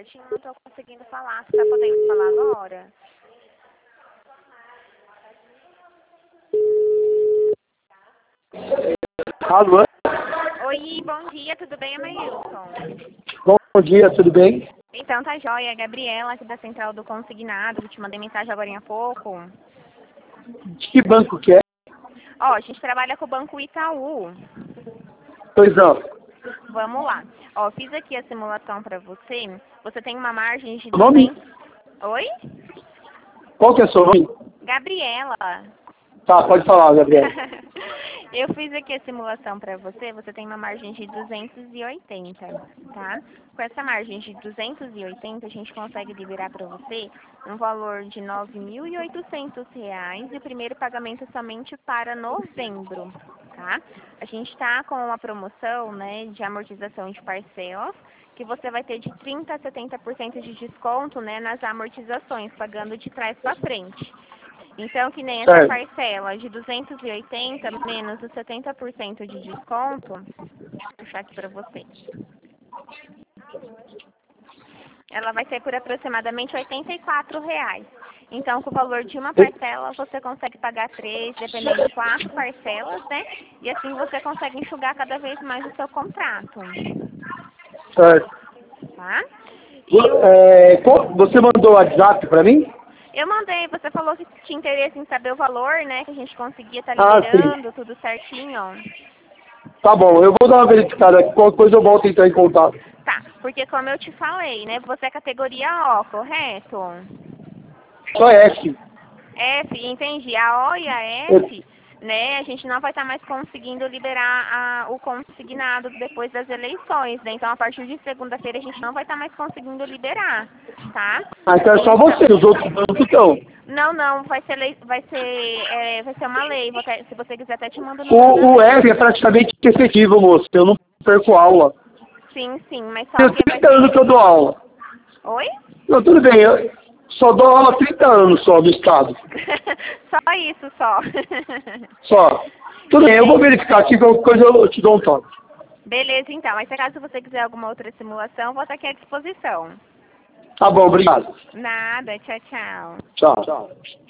certinho, não tô conseguindo falar. Você tá podendo falar agora? Alô? Oi, bom dia, tudo bem, Amailson? Bom dia, tudo bem? Então tá jóia, é Gabriela aqui da Central do Consignado, que te mandei mensagem agora há pouco. De que banco que é? Ó, a gente trabalha com o Banco Itaú. Pois não. Vamos lá. Ó, fiz aqui a simulação pra você. Você tem uma margem de O nome? 200... Oi? Qual que é o seu nome? Gabriela. Tá, pode falar, Gabriel. Eu fiz aqui a simulação para você. Você tem uma margem de 280, tá? Com essa margem de 280, a gente consegue liberar para você um valor de R$ 9.800 e o primeiro pagamento somente para novembro, tá? A gente está com uma promoção, né, de amortização de parcelas, que você vai ter de 30% a 70% de desconto, né, nas amortizações, pagando de trás para frente. Então, que nem essa Certo. parcela de 280 menos os 70% de desconto, deixa eu puxar aqui para você. Ela vai ser por aproximadamente R$ 84. Então, com o valor de uma parcela, você consegue pagar 3, dependendo de 4 parcelas, né? E assim você consegue enxugar cada vez mais o seu contrato, Certo. tá? E Você mandou o WhatsApp pra mim? eu mandei, você falou que tinha interesse em saber o valor, né? Que a gente conseguia estar Ah, sim. liberando tudo certinho. Tá bom, eu vou dar uma verificada. Qualquer coisa eu volto a entrar em contato. Tá, porque como eu te falei, né? Você é categoria O, correto? Só F. F, entendi. A O e a Eu- F, né? A gente não vai estar mais conseguindo liberar o consignado depois das eleições, né? Então, a partir de segunda-feira, a gente não vai estar mais conseguindo liberar, tá? Ah, então é só você, os outros bancos estão. Não, vai ser uma lei. Se você quiser, até te mando o número da O lei. F é praticamente efetivo, moço. Eu não perco aula. Sim, mas só Tenho que vai 30 anos que eu ser... dou aula. Oi? Não, tudo bem, eu só dou aula há 30 anos só do Estado. Só isso, só. Só. Tudo bem, eu vou verificar aqui, qualquer coisa eu te dou um toque. Beleza, então. Mas se caso você quiser alguma outra simulação, vou estar aqui à disposição. Tá bom, obrigado. Nada, tchau, tchau. Tchau.